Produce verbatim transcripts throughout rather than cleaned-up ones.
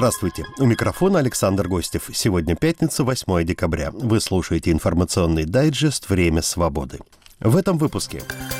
Здравствуйте. У микрофона Александр Гостев. Сегодня пятница, восьмое декабря. Вы слушаете информационный дайджест «Время свободы». В этом выпуске.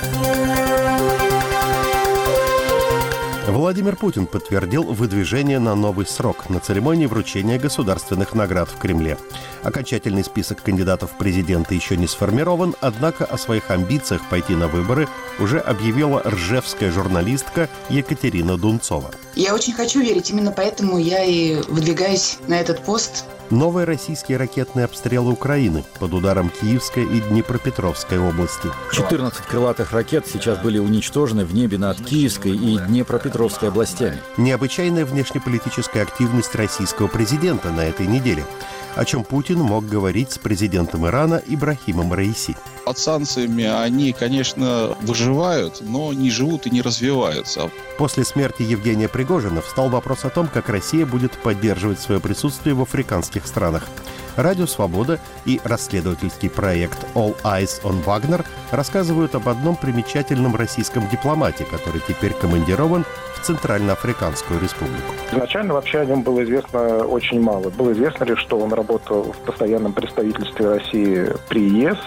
Владимир Путин подтвердил выдвижение на новый срок на церемонии вручения государственных наград в Кремле. Окончательный список кандидатов в президенты еще не сформирован, однако о своих амбициях пойти на выборы уже объявила ржевская журналистка Екатерина Дунцова. Я очень хочу верить, именно поэтому я и выдвигаюсь на этот пост. Новые российские ракетные обстрелы Украины под ударом Киевской и Днепропетровской области. четырнадцать крылатых ракет сейчас были уничтожены в небе над Киевской и Днепропетровской областями. Необычайная внешнеполитическая активность российского президента на этой неделе. О чем Путин мог говорить с президентом Ирана Ибрахимом Раиси. Под санкциями они, конечно, выживают, но не живут и не развиваются. После смерти Евгения Пригожина встал вопрос о том, как Россия будет поддерживать свое присутствие в африканских странах. Радио «Свобода» и расследовательский проект All Eyes on Wagner рассказывают об одном примечательном российском дипломате, который теперь командирован в Центральноафриканскую республику. Изначально вообще о нем было известно очень мало. Было известно лишь, что он работал в постоянном представительстве России при ЕС.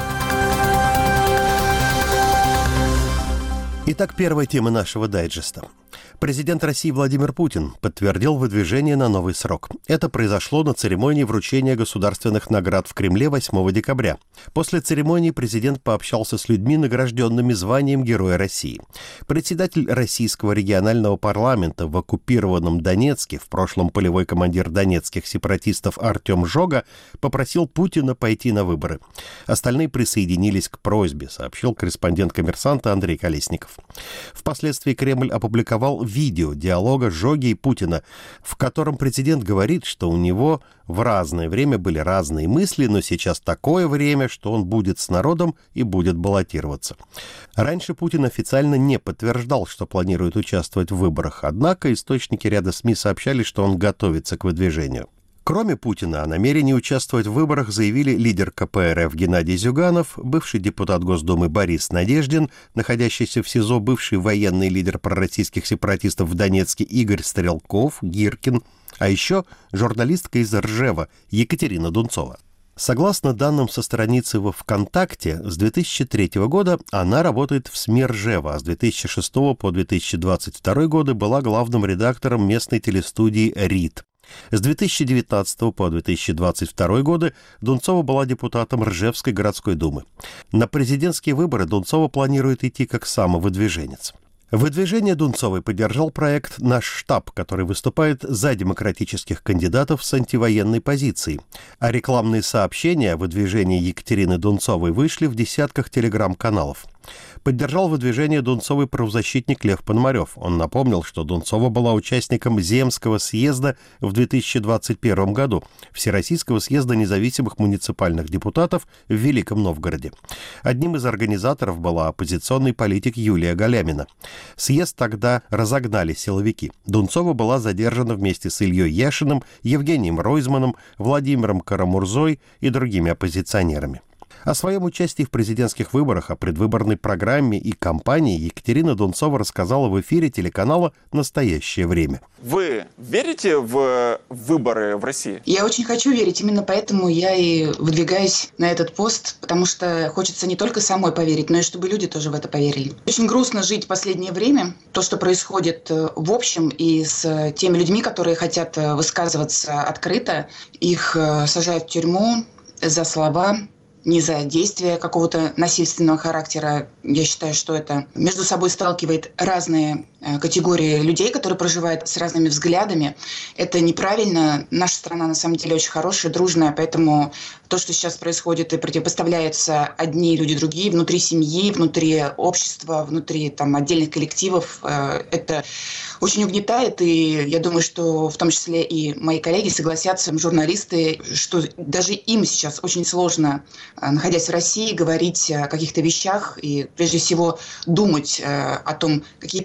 Итак, первая тема нашего дайджеста. Президент России Владимир Путин подтвердил выдвижение на новый срок. Это произошло на церемонии вручения государственных наград в Кремле восьмого декабря. После церемонии президент пообщался с людьми, награжденными званием Героя России. Председатель российского регионального парламента в оккупированном Донецке, в прошлом полевой командир донецких сепаратистов Артем Жога, попросил Путина пойти на выборы. Остальные присоединились к просьбе, сообщил корреспондент «Коммерсанта» Андрей Колесников. Впоследствии Кремль опубликовал видео диалога Жоги и Путина, в котором президент говорит, что у него в разное время были разные мысли, но сейчас такое время, что он будет с народом и будет баллотироваться. Раньше Путин официально не подтверждал, что планирует участвовать в выборах, однако источники ряда СМИ сообщали, что он готовится к выдвижению. Кроме Путина, о намерении участвовать в выборах заявили лидер ка пэ эр эф Геннадий Зюганов, бывший депутат Госдумы Борис Надеждин, находящийся в СИЗО бывший военный лидер пророссийских сепаратистов в Донецке Игорь Стрелков, Гиркин, а еще журналистка из Ржева Екатерина Дунцова. Согласно данным со страницы во ВКонтакте, с две тысячи третьего года она работает в СМИ Ржева, а с две тысячи шестого по две тысячи двадцать второй годы была главным редактором местной телестудии РИТ. С две тысячи девятнадцатого по две тысячи двадцать второй годы Дунцова была депутатом Ржевской городской думы. На президентские выборы Дунцова планирует идти как самовыдвиженец. Выдвижение Дунцовой поддержал проект «Наш штаб», который выступает за демократических кандидатов с антивоенной позицией. А рекламные сообщения о выдвижении Екатерины Дунцовой вышли в десятках телеграм-каналов. Поддержал выдвижение Дунцовой правозащитник Лев Пономарев. Он напомнил, что Дунцова была участником Земского съезда в две тысячи двадцать первом году, Всероссийского съезда независимых муниципальных депутатов в Великом Новгороде. Одним из организаторов была оппозиционный политик Юлия Галямина. Съезд тогда разогнали силовики. Дунцова была задержана вместе с Ильей Яшиным, Евгением Ройзманом, Владимиром Карамурзой и другими оппозиционерами. О своем участии в президентских выборах, о предвыборной программе и кампании Екатерина Дунцова рассказала в эфире телеканала «Настоящее время». Вы верите в выборы в России? Я очень хочу верить, именно поэтому я и выдвигаюсь на этот пост, потому что хочется не только самой поверить, но и чтобы люди тоже в это поверили. Очень грустно жить в последнее время, то, что происходит в общем, и с теми людьми, которые хотят высказываться открыто, их сажают в тюрьму за слова, не за действия какого-то насильственного характера. Я считаю, что это между собой сталкивает разные категории людей, которые проживают с разными взглядами. Это неправильно. Наша страна на самом деле очень хорошая, дружная, поэтому то, что сейчас происходит и противопоставляются одни люди другие внутри семьи, внутри общества, внутри там, отдельных коллективов, это очень угнетает. И я думаю, что в том числе и мои коллеги согласятся, журналисты, что даже им сейчас очень сложно, находясь в России, говорить о каких-то вещах и прежде всего думать о том, какие последствия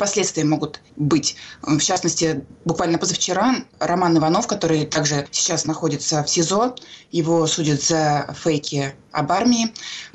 могут быть. В частности, буквально позавчера Роман Иванов, который также сейчас находится в СИЗО, его судят за фейки об армии,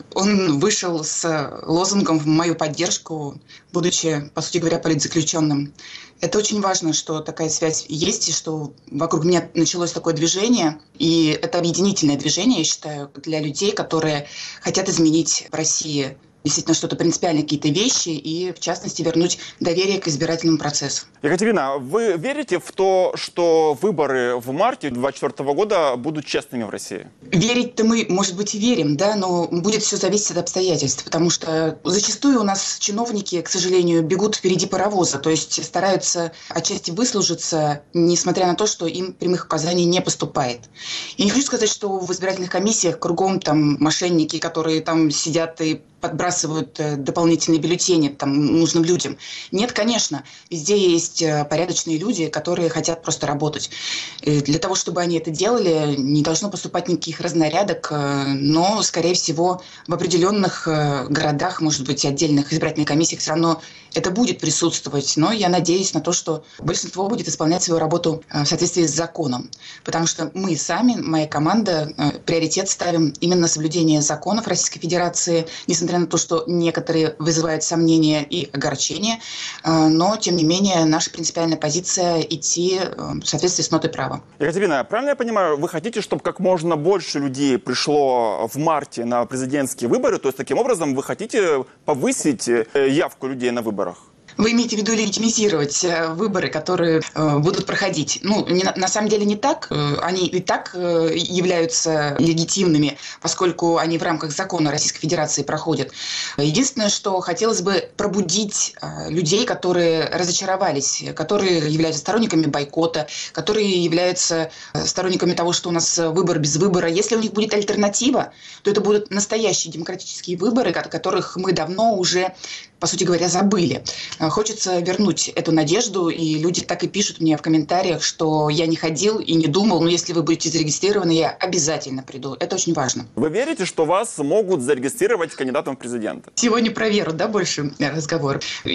он вышел с лозунгом в мою поддержку, будучи, по сути говоря, политзаключенным. Это очень важно, что такая связь есть, и что вокруг меня началось такое движение. И это объединительное движение, я считаю, для людей, которые хотят изменить в России действительно что-то принципиальное, какие-то вещи, и, в частности, вернуть доверие к избирательному процессу. Екатерина, вы верите в то, что выборы в марте две тысячи двадцать четвёртого года будут честными в России? Верить-то мы, может быть, и верим, да, но будет все зависеть от обстоятельств, потому что зачастую у нас чиновники, к сожалению, бегут впереди паровоза, то есть стараются отчасти выслужиться, несмотря на то, что им прямых указаний не поступает. Я не хочу сказать, что в избирательных комиссиях кругом там мошенники, которые там сидят и подбрасывают дополнительные бюллетени там, нужным людям. Нет, конечно. Везде есть порядочные люди, которые хотят просто работать. И для того, чтобы они это делали, не должно поступать никаких разнарядок, но, скорее всего, в определенных городах, может быть, отдельных избирательных комиссиях все равно это будет присутствовать. Но я надеюсь на то, что большинство будет исполнять свою работу в соответствии с законом. Потому что мы сами, моя команда, приоритет ставим именно на соблюдение законов Российской Федерации, несмотря на то, что некоторые вызывают сомнения и огорчения, но, тем не менее, наша принципиальная позиция – идти в соответствии с нотой права. Екатерина, правильно я понимаю, вы хотите, чтобы как можно больше людей пришло в марте на президентские выборы, то есть таким образом вы хотите повысить явку людей на выборах? Вы имеете в виду легитимизировать выборы, которые э, будут проходить? Ну, не, на самом деле не так. Они и так э, являются легитимными, поскольку они в рамках закона Российской Федерации проходят. Единственное, что хотелось бы пробудить э, людей, которые разочаровались, которые являются сторонниками бойкота, которые являются сторонниками того, что у нас выбор без выбора. Если у них будет альтернатива, то это будут настоящие демократические выборы, о которых мы давно уже, по сути говоря, забыли. Хочется вернуть эту надежду, и люди так и пишут мне в комментариях, что я не ходил и не думал, но если вы будете зарегистрированы, я обязательно приду. Это очень важно. Вы верите, что вас могут зарегистрировать кандидатом в президенты? Сегодня про веру, да, больше разговор.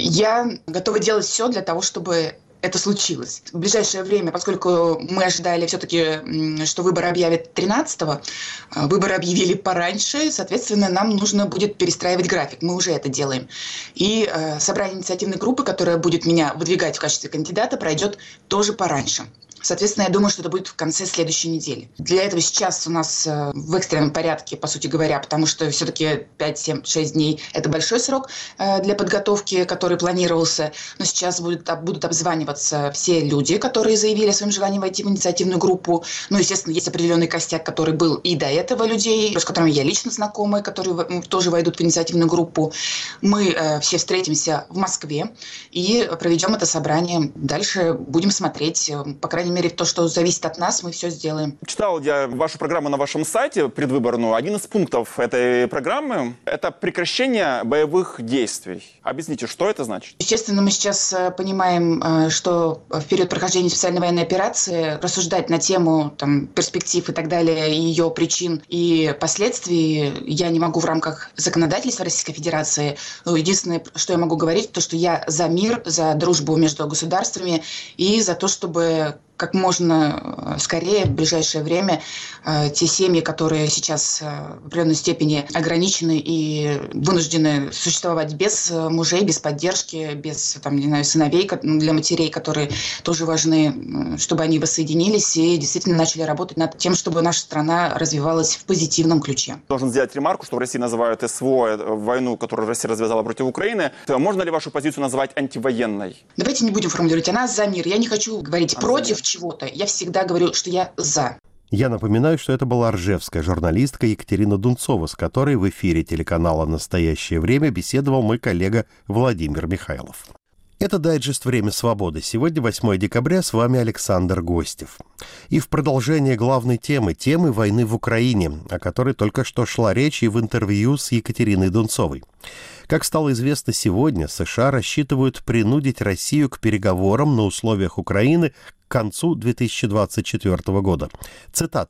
Я готова делать все для того, чтобы это случилось. В ближайшее время, поскольку мы ожидали все-таки, что выборы объявят тринадцатого, выборы объявили пораньше, соответственно, нам нужно будет перестраивать график. Мы уже это делаем. И э, собрание инициативной группы, которая будет меня выдвигать в качестве кандидата, пройдет тоже пораньше. Соответственно, я думаю, что это будет в конце следующей недели. Для этого сейчас у нас э, в экстренном порядке, по сути говоря, потому что все-таки пять, семь, шесть дней – это большой срок э, для подготовки, который планировался. Но сейчас будет, будут обзваниваться все люди, которые заявили о своем желании войти в инициативную группу. Ну, естественно, есть определенный костяк, который был и до этого людей, с которыми я лично знакома, которые тоже войдут в инициативную группу. Мы э, все встретимся в Москве и проведем это собрание. Дальше будем смотреть, по крайней мере, мере, то, что зависит от нас, мы все сделаем. Читал я вашу программу на вашем сайте предвыборную. Один из пунктов этой программы – это прекращение боевых действий. Объясните, что это значит? Естественно, мы сейчас понимаем, что в период прохождения специальной военной операции рассуждать на тему там, перспектив и так далее, ее причин и последствий я не могу в рамках законодательства Российской Федерации. Единственное, что я могу говорить, то, что я за мир, за дружбу между государствами и за то, чтобы как можно скорее, в ближайшее время, те семьи, которые сейчас в определенной степени ограничены и вынуждены существовать без мужей, без поддержки, без там, не знаю, сыновей для матерей, которые тоже важны, чтобы они воссоединились и действительно начали работать над тем, чтобы наша страна развивалась в позитивном ключе. Должен сделать ремарку, что в России называют СВО, войну, которую Россия развязала против Украины. Можно ли вашу позицию назвать антивоенной? Давайте не будем формулировать. Она за мир. Я не хочу говорить Она против чего-то. Я всегда говорю, что я за. Я напоминаю, что это была ржевская журналистка Екатерина Дунцова, с которой в эфире телеканала «Настоящее время» беседовал мой коллега Владимир Михайлов. Это дайджест «Время свободы». Сегодня восьмое декабря, с вами Александр Гостев. И в продолжение главной темы, темы войны в Украине, о которой только что шла речь и в интервью с Екатериной Дунцовой. Как стало известно сегодня, США рассчитывают принудить Россию к переговорам на условиях Украины к концу две тысячи двадцать четвёртого года. Цитата.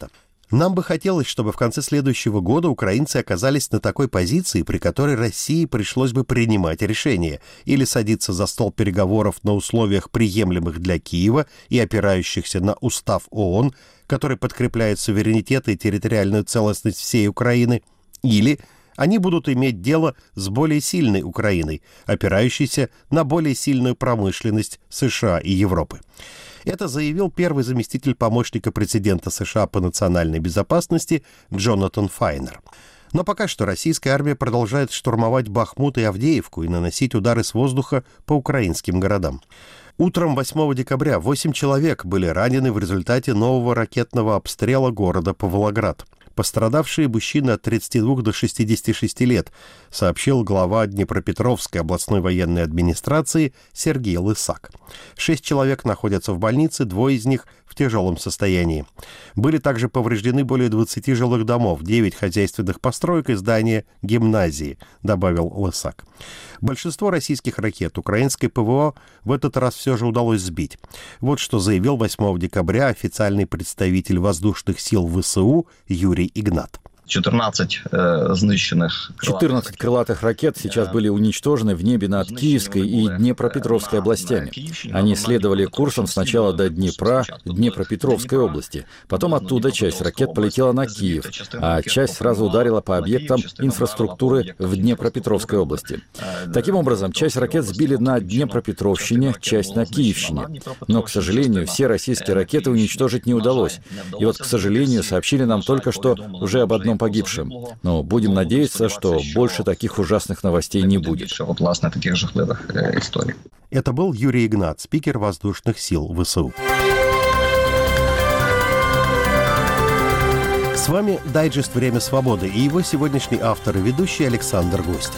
Нам бы хотелось, чтобы в конце следующего года украинцы оказались на такой позиции, при которой России пришлось бы принимать решение или садиться за стол переговоров на условиях, приемлемых для Киева и опирающихся на устав ООН, который подкрепляет суверенитет и территориальную целостность всей Украины, или они будут иметь дело с более сильной Украиной, опирающейся на более сильную промышленность США и Европы. Это заявил первый заместитель помощника президента США по национальной безопасности Джонатан Файнер. Но пока что российская армия продолжает штурмовать Бахмут и Авдеевку и наносить удары с воздуха по украинским городам. Утром восьмого декабря восемь человек были ранены в результате нового ракетного обстрела города Павлоград. Пострадавшие мужчины от тридцати двух до шестидесяти шести лет, сообщил глава Днепропетровской областной военной администрации Сергей Лысак. Шесть человек находятся в больнице, двое из них в тяжелом состоянии. Были также повреждены более двадцати жилых домов, девять хозяйственных построек и здания гимназии, добавил Лысак. Большинство российских ракет украинской ПВО в этот раз все же удалось сбить. Вот что заявил восьмого декабря официальный представитель воздушных сил ВСУ Юрий Игнат. четырнадцать э, знищенных четырнадцать крылатых ракет сейчас были уничтожены в небе над Киевской и Днепропетровской областями. Они следовали курсом сначала до Днепра, Днепропетровской области. Потом оттуда часть ракет полетела на Киев, а часть сразу ударила по объектам инфраструктуры в Днепропетровской области. Таким образом, часть ракет сбили на Днепропетровщине, часть на Киевщине. Но, к сожалению, все российские ракеты уничтожить не удалось. И вот, к сожалению, сообщили нам только что уже об одном погибшим. Но будем надеяться, что больше таких ужасных новостей не будет. Это был Юрий Игнат, спикер воздушных сил ВСУ. С вами дайджест «Время свободы» и его сегодняшний автор и ведущий Александр Гостев.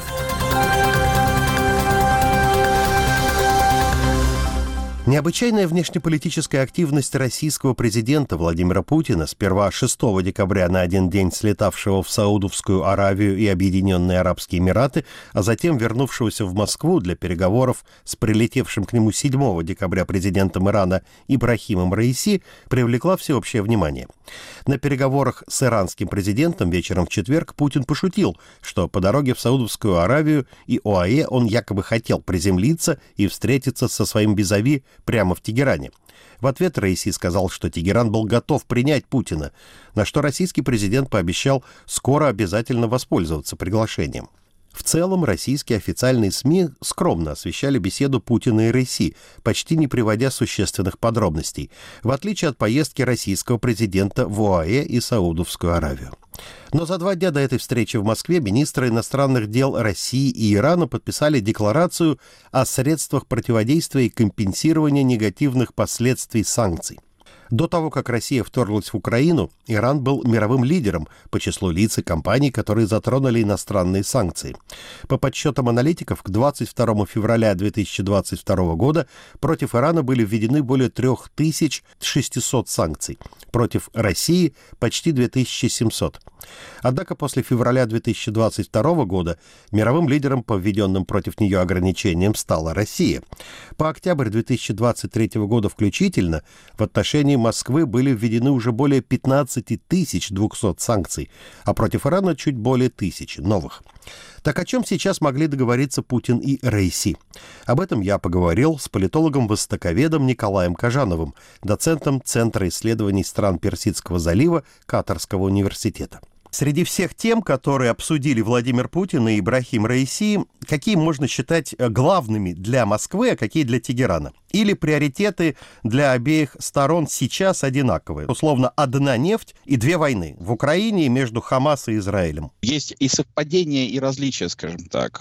Необычайная внешнеполитическая активность российского президента Владимира Путина, сперва шестого декабря на один день слетавшего в Саудовскую Аравию и Объединенные Арабские Эмираты, а затем вернувшегося в Москву для переговоров с прилетевшим к нему седьмого декабря президентом Ирана Ибрахимом Раиси, привлекла всеобщее внимание. На переговорах с иранским президентом вечером в четверг Путин пошутил, что по дороге в Саудовскую Аравию и ОАЭ он якобы хотел приземлиться и встретиться со своим визави прямо в Тегеране. В ответ Раиси сказал, что Тегеран был готов принять Путина, на что российский президент пообещал скоро обязательно воспользоваться приглашением. В целом, российские официальные СМИ скромно освещали беседу Путина и Раиси, почти не приводя существенных подробностей, в отличие от поездки российского президента в ОАЭ и Саудовскую Аравию. Но за два дня до этой встречи в Москве министры иностранных дел России и Ирана подписали декларацию о средствах противодействия и компенсирования негативных последствий санкций. До того, как Россия вторглась в Украину, Иран был мировым лидером по числу лиц и компаний, которые затронули иностранные санкции. По подсчетам аналитиков, к двадцать второму февраля две тысячи двадцать второго года против Ирана были введены более три тысячи шестьсот санкций, против России – почти две тысячи семьсот. Однако после февраля две тысячи двадцать второго года мировым лидером по введенным против нее ограничениям стала Россия. По октябрь две тысячи двадцать третьего года включительно в отношении Москвы были введены уже более пятнадцать тысяч двести санкций, а против Ирана чуть более тысячи новых. Так о чем сейчас могли договориться Путин и Раиси? Об этом я поговорил с политологом-востоковедом Николаем Кожановым, доцентом Центра исследований стран Персидского залива Катарского университета. Среди всех тем, которые обсудили Владимир Путин и Ибрахим Раиси, какие можно считать главными для Москвы, а какие для Тегерана? Или приоритеты для обеих сторон сейчас одинаковые? Условно, одна нефть и две войны в Украине и между Хамас и Израилем. Есть и совпадения, и различия, скажем так.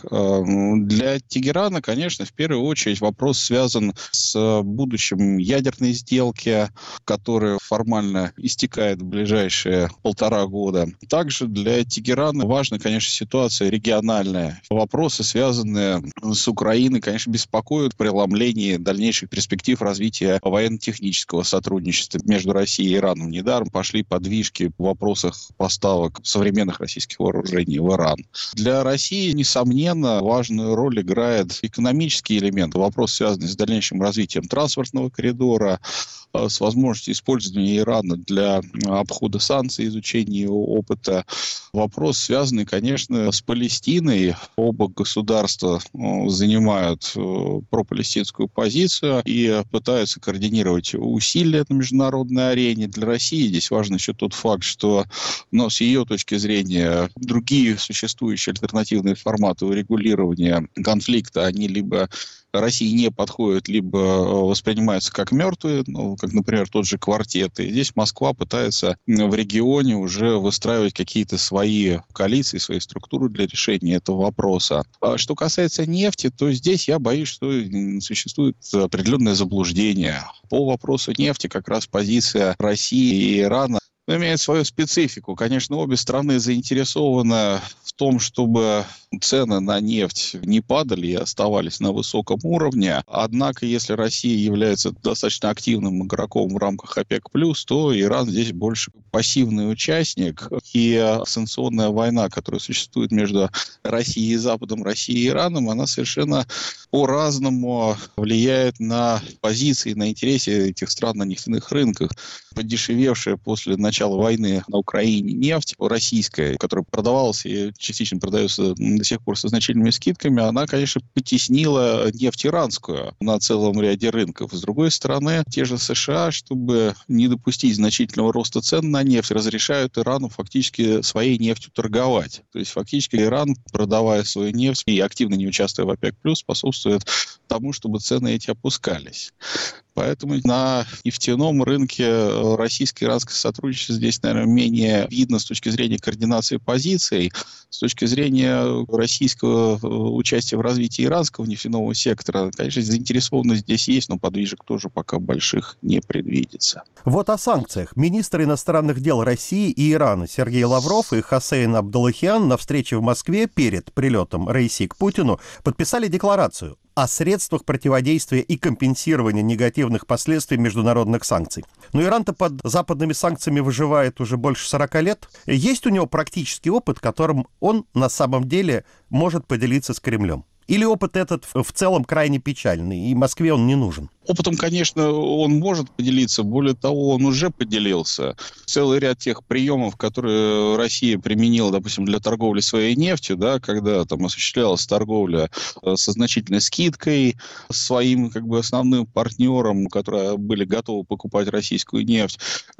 Для Тегерана, конечно, в первую очередь вопрос связан с будущим ядерной сделки, которая формально истекает в ближайшие полтора года. Также для Тегерана важна, конечно, ситуация региональная. Вопросы, связанные с Украиной, конечно, беспокоят в преломлении дальнейших перспектив развития военно-технического сотрудничества между Россией и Ираном. Недаром пошли подвижки в вопросах поставок современных российских вооружений в Иран. Для России, несомненно, важную роль играет экономический элемент. Вопрос, связанный с дальнейшим развитием транспортного коридора, с возможностью использования Ирана для обхода санкций, изучения его опыта. Вопрос, связанный, конечно, с Палестиной. Оба государства занимают пропалестинскую позицию и пытаются координировать усилия на международной арене. Для России здесь важен еще тот факт, что, но с ее точки зрения, другие существующие альтернативные форматы урегулирования конфликта, они либо России не подходят, либо воспринимаются как мертвые, ну, как, например, тот же квартет. И здесь Москва пытается в регионе уже выстраивать какие-то свои коалиции, свои структуры для решения этого вопроса. А что касается нефти, то здесь я боюсь, что существует определенное заблуждение. По вопросу нефти как раз позиция России и Ирана имеет свою специфику. Конечно, обе страны заинтересованы в том, чтобы цены на нефть не падали и оставались на высоком уровне. Однако, если Россия является достаточно активным игроком в рамках ОПЕК+, то Иран здесь больше пассивный участник. И санкционная война, которая существует между Россией и Западом, Россией и Ираном, она совершенно по-разному влияет на позиции, на интересы этих стран на нефтяных рынках. Подешевевшая после начала войны на Украине нефть российская, которая продавалась и частично продается до сих пор со значительными скидками, она, конечно, потеснила нефть иранскую на целом ряде рынков. С другой стороны, те же США, чтобы не допустить значительного роста цен на нефть, разрешают Ирану фактически своей нефтью торговать. То есть фактически Иран, продавая свою нефть и активно не участвуя в ОПЕК+, способствует тому, чтобы цены эти опускались. Поэтому на нефтяном рынке российско-иранское сотрудничество здесь, наверное, менее видно с точки зрения координации позиций. С точки зрения российского участия в развитии иранского нефтяного сектора, конечно, заинтересованность здесь есть, но подвижек тоже пока больших не предвидится. Вот о санкциях. Министр иностранных дел России и Ирана Сергей Лавров и Хосейн Абдуллахиан на встрече в Москве перед прилетом Раиси к Путину подписали декларацию о средствах противодействия и компенсирования негативных последствий международных санкций. Но Иран-то под западными санкциями выживает уже больше сорока лет. Есть у него практический опыт, которым он на самом деле может поделиться с Кремлем? Или опыт этот в целом крайне печальный, и Москве он не нужен? Опытом, конечно, он может поделиться. Более того, он уже поделился. Целый ряд тех приемов, которые Россия применила, допустим, для торговли своей нефтью, да, когда там осуществлялась торговля со значительной скидкой своим как бы основным партнерам, которые были готовы покупать российскую нефть,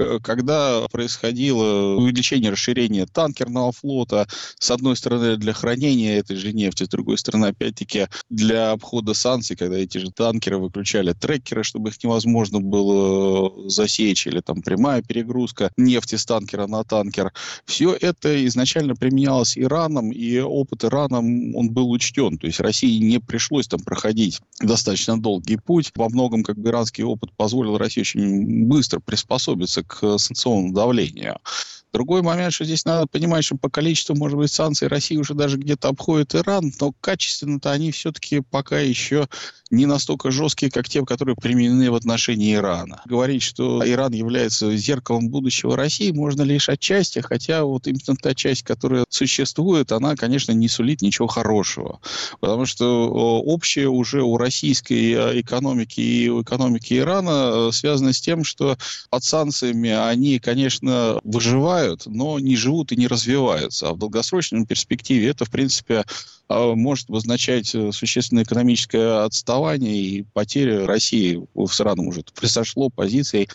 когда происходило увеличение, расширение танкерного флота, с одной стороны, для хранения этой же нефти, с другой стороны, опять-таки, для обхода санкций, когда эти же танкеры выключали трек, чтобы их невозможно было засечь, или там прямая перегрузка нефти с танкера на танкер. Все это изначально применялось Ираном, и опыт Ирана, он был учтен. То есть России не пришлось там проходить достаточно долгий путь. Во многом как бы иранский опыт позволил России очень быстро приспособиться к санкционному давлению. Другой момент, что здесь надо понимать, что по количеству, может быть, санкций Россия уже даже где-то обходит Иран, но качественно-то они все-таки пока еще не настолько жесткие, как те, которые применены в отношении Ирана. Говорить, что Иран является зеркалом будущего России, можно лишь отчасти, хотя вот именно та часть, которая существует, она, конечно, не сулит ничего хорошего. Потому что общее уже у российской экономики и у экономики Ирана связано с тем, что под санкциями они, конечно, выживают, но не живут и не развиваются. А в долгосрочной перспективе это, в принципе, может означать существенное экономическое отставание и потери России с Ираном уже произошло позиций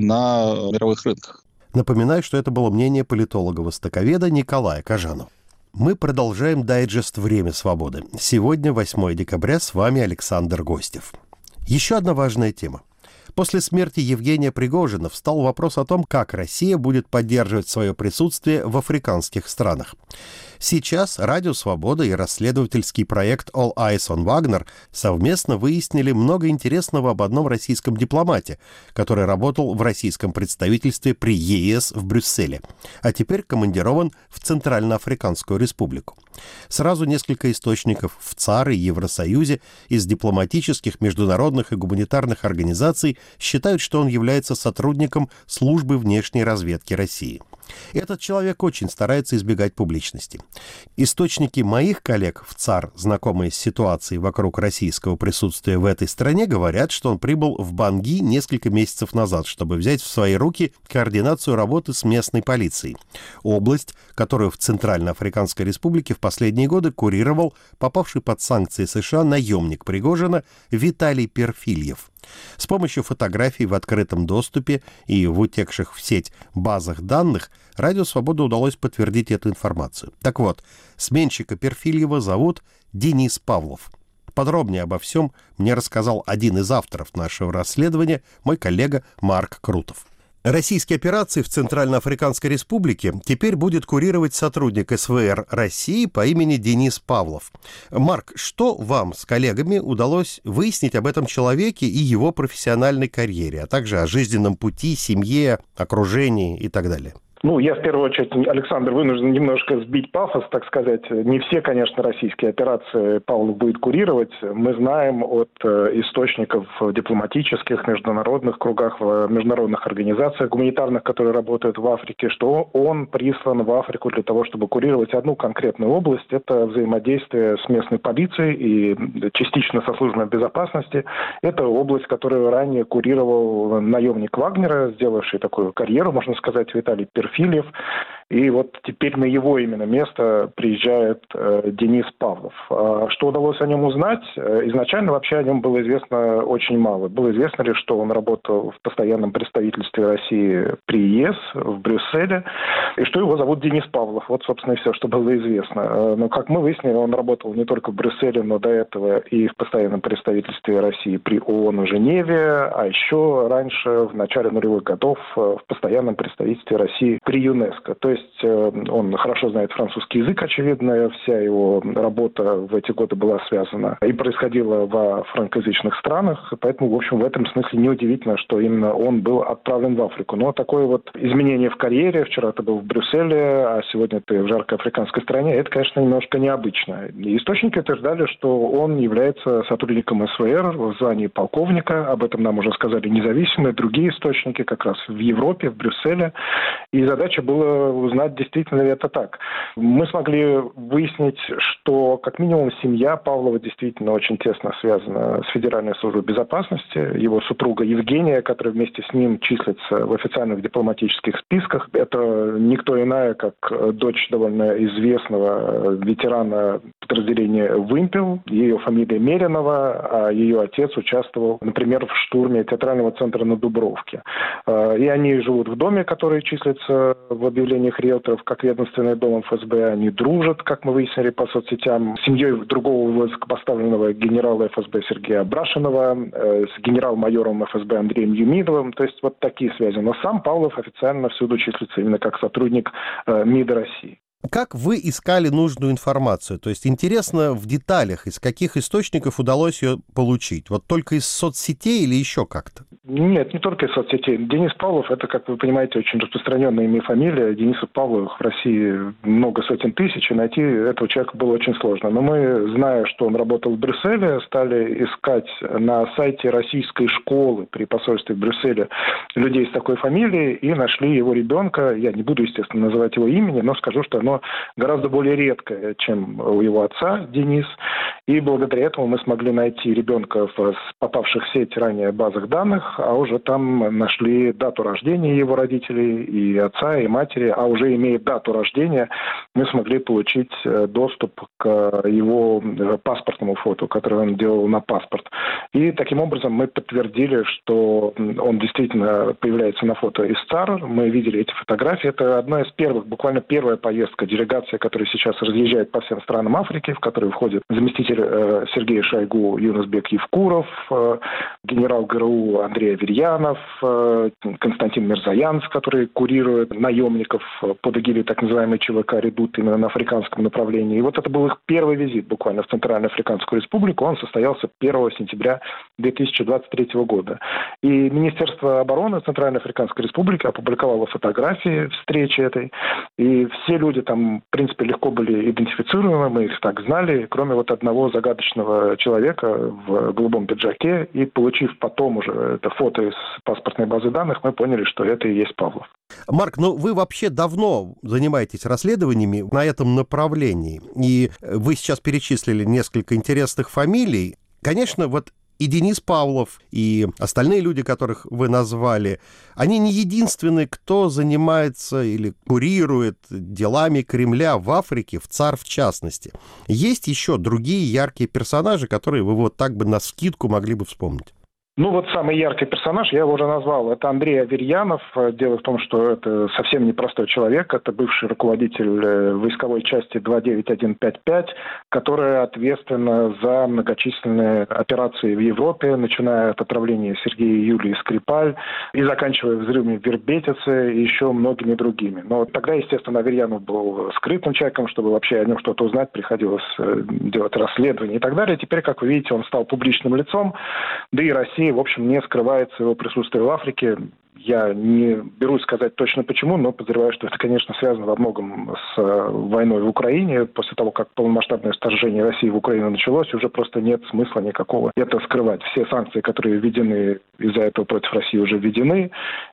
на мировых рынках. Напоминаю, что это было мнение политолога-востоковеда Николая Кожанова. Мы продолжаем дайджест «Время свободы». Сегодня, восьмое декабря, с вами Александр Гостев. Еще одна важная тема. После смерти Евгения Пригожина встал вопрос о том, как Россия будет поддерживать свое присутствие в африканских странах. Сейчас Радио Свобода и расследовательский проект All Eyes on Wagner совместно выяснили много интересного об одном российском дипломате, который работал в российском представительстве при ЕС в Брюсселе, а теперь командирован в Центральноафриканскую республику. Сразу несколько источников в ЦАР и Евросоюзе из дипломатических, международных и гуманитарных организаций считают, что он является сотрудником службы внешней разведки России. Этот человек очень старается избегать публичности. Источники моих коллег в ЦАР, знакомые с ситуацией вокруг российского присутствия в этой стране, говорят, что он прибыл в Банги несколько месяцев назад, чтобы взять в свои руки координацию работы с местной полицией. Область, которую в Центральноафриканской Республике в последние годы курировал попавший под санкции США наемник Пригожина Виталий Перфильев. С помощью фотографий в открытом доступе и в утекших в сеть базах данных Радио Свобода удалось подтвердить эту информацию. Так вот, сменщика Перфильева зовут Денис Павлов. Подробнее обо всем мне рассказал один из авторов нашего расследования, мой коллега Марк Крутов. Российские операции в Центральноафриканской Республике теперь будет курировать сотрудник эс вэ эр России по имени Денис Павлов. Марк, что вам с коллегами удалось выяснить об этом человеке и его профессиональной карьере, а также о жизненном пути, семье, окружении и так далее? Ну, я в первую очередь, Александр, вынужден немножко сбить пафос, так сказать. Не все, конечно, российские операции Павлов будет курировать. Мы знаем от источников в дипломатических, международных кругах, в международных организациях гуманитарных, которые работают в Африке, что он прислан в Африку для того, чтобы курировать одну конкретную область. Это взаимодействие с местной полицией и частично со службой безопасности. Это область, которую ранее курировал наемник Вагнера, сделавший такую карьеру, можно сказать, Виталий Перфильев. И вот теперь на его именно место приезжает э, Денис Павлов. А что удалось о нем узнать? Изначально вообще о нем было известно очень мало. Было известно лишь, что он работал в постоянном представительстве России при ЕС в Брюсселе, и что его зовут Денис Павлов. Вот, собственно, и все, что было известно. Но, как мы выяснили, он работал не только в Брюсселе, но до этого и в постоянном представительстве России при ООН в Женеве, а еще раньше, в начале нулевых годов, в постоянном представительстве России при ЮНЕСКО. То есть он хорошо знает французский язык, очевидно, вся его работа в эти годы была связана и происходила во франкоязычных странах, поэтому, в общем, в этом смысле неудивительно, что именно он был отправлен в Африку. Но такое вот изменение в карьере, вчера ты был в Брюсселе, а сегодня ты в жаркой африканской стране, это, конечно, немножко необычно. И источники утверждали, что он является сотрудником эс вэ эр в звании полковника, об этом нам уже сказали независимые другие источники, как раз в Европе, в Брюсселе, и задача была узнать, действительно ли это так. Мы смогли выяснить, что как минимум семья Павлова действительно очень тесно связана с Федеральной службой безопасности. Его супруга Евгения, которая вместе с ним числится в официальных дипломатических списках, это никто иная, как дочь довольно известного ветерана подразделения «Вымпел». Ее фамилия Меринова, а ее отец участвовал, например, в штурме театрального центра на Дубровке. И они живут в доме, который числится в объявлениях риэлторов как ведомственный дом эф эс бэ. Они дружат, как мы выяснили по соцсетям, с семьей другого высокопоставленного генерала эф эс бэ Сергея Абрашинова, э, с генерал-майором эф эс бэ Андреем Юмидовым. То есть вот такие связи. Но сам Павлов официально всюду числится именно как сотрудник э, МИДа России. Как вы искали нужную информацию? То есть интересно в деталях, из каких источников удалось ее получить? Вот только из соцсетей или еще как-то? Нет, не только из соцсетей. Денис Павлов – это, как вы понимаете, очень распространенное имя и фамилия. Денисов Павловых в России много сотен тысяч, и найти этого человека было очень сложно. Но мы, зная, что он работал в Брюсселе, стали искать на сайте российской школы при посольстве в Брюсселе людей с такой фамилией и нашли его ребенка. Я не буду, естественно, называть его имени, но скажу, что оно гораздо более редкое, чем у его отца Денис. И благодаря этому мы смогли найти ребенка в попавших в сеть ранее базах данных, а уже там нашли дату рождения его родителей, и отца, и матери, а уже имея дату рождения, мы смогли получить доступ к его паспортному фото, которое он делал на паспорт. И таким образом мы подтвердили, что он действительно появляется на фото из ЦАР. Мы видели эти фотографии. Это одна из первых, буквально первая поездка, делегация, которая сейчас разъезжает по всем странам Африки, в которую входит заместитель э, Сергея Шойгу Юнусбек Евкуров, э, генерал ГРУ Андрей Аверьянов, э, Константин Мирзаянц, который курирует наемников под эгидой так называемой ЧВК «Редут» именно на африканском направлении. И вот это был их первый визит буквально в Центральноафриканскую Республику. Он состоялся первого сентября две тысячи двадцать третьего года. И Министерство обороны Центральноафриканской Республики опубликовало фотографии встречи этой. И все люди там, в принципе, легко были идентифицируемы, мы их так знали, кроме вот одного загадочного человека в голубом пиджаке. И получив потом уже это фото из паспортной базы данных, мы поняли, что это и есть Павлов. Марк, ну вы вообще давно занимаетесь расследованиями на этом направлении, и вы сейчас перечислили несколько интересных фамилий. Конечно, вот и Денис Павлов, и остальные люди, которых вы назвали, они не единственные, кто занимается или курирует делами Кремля в Африке, в ЦАР в частности. Есть еще другие яркие персонажи, которые вы вот так бы навскидку могли бы вспомнить? Ну вот самый яркий персонаж, я его уже назвал, это Андрей Аверьянов. Дело в том, что это совсем непростой человек, это бывший руководитель войсковой части два девять один пять пять, которая ответственна за многочисленные операции в Европе, начиная от отравления Сергея и Юлии Скрипаль и заканчивая взрывами в Вербетице и еще многими другими. Но тогда, естественно, Аверьянов был скрытым человеком, чтобы вообще о нем что-то узнать, приходилось делать расследование и так далее. Теперь, как вы видите, он стал публичным лицом, да и Россия, в общем, не скрывает своего присутствия в Африке. Я не берусь сказать точно почему, но подозреваю, что это, конечно, связано во многом с войной в Украине. После того, как полномасштабное вторжение России в Украину началось, уже просто нет смысла никакого это скрывать. Все санкции, которые введены из-за этого против России, уже введены.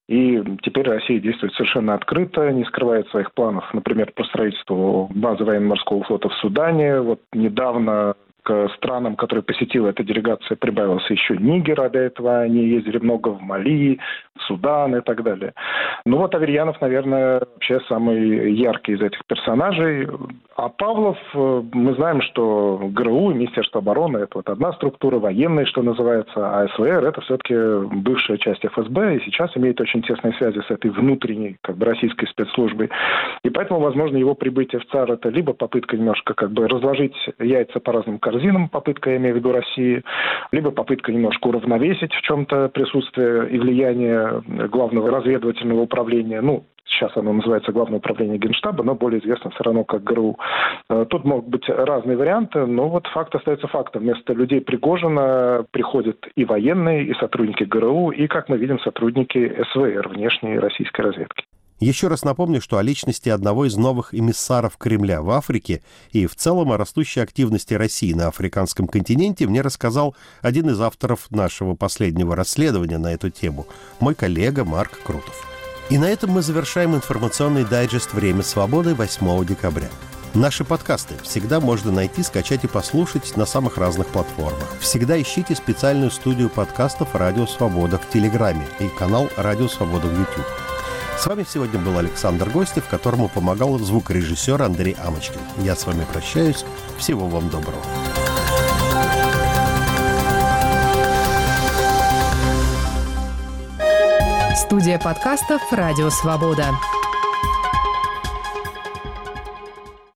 И теперь Россия действует совершенно открыто, не скрывает своих планов, например, по строительству базы военно-морского флота в Судане. Вот недавно к странам, которые посетила эта делегация, прибавился еще Нигер, а до этого они ездили много в Мали, в Судан и так далее. Ну вот Аверьянов, наверное, вообще самый яркий из этих персонажей. А Павлов, мы знаем, что ГРУ, Министерство обороны, это вот одна структура, военная, что называется, а СВР, это все-таки бывшая часть эф эс бэ, и сейчас имеет очень тесные связи с этой внутренней, как бы, российской спецслужбой. И поэтому, возможно, его прибытие в ЦАР, это либо попытка немножко, как бы, разложить яйца по разным корзинам, попытка, я имею в виду, России, либо попытка немножко уравновесить в чем-то присутствие и влияние главного разведывательного управления, ну, сейчас оно называется Главное управление Генштаба, но более известно все равно как ГРУ. Тут могут быть разные варианты, но вот факт остается фактом. Вместо людей Пригожина приходят и военные, и сотрудники ГРУ, и, как мы видим, сотрудники эс вэ эр, внешней российской разведки. Еще раз напомню, что о личности одного из новых эмиссаров Кремля в Африке и в целом о растущей активности России на африканском континенте мне рассказал один из авторов нашего последнего расследования на эту тему, мой коллега Марк Крутов. И на этом мы завершаем информационный дайджест «Время свободы» восьмого декабря. Наши подкасты всегда можно найти, скачать и послушать на самых разных платформах. Всегда ищите специальную студию подкастов «Радио Свобода» в Телеграме и канал «Радио Свобода» в YouTube. С вами сегодня был Александр Гостев, которому помогал звукорежиссер Андрей Амочкин. Я с вами прощаюсь. Всего вам доброго. Студия подкастов «Радио Свобода».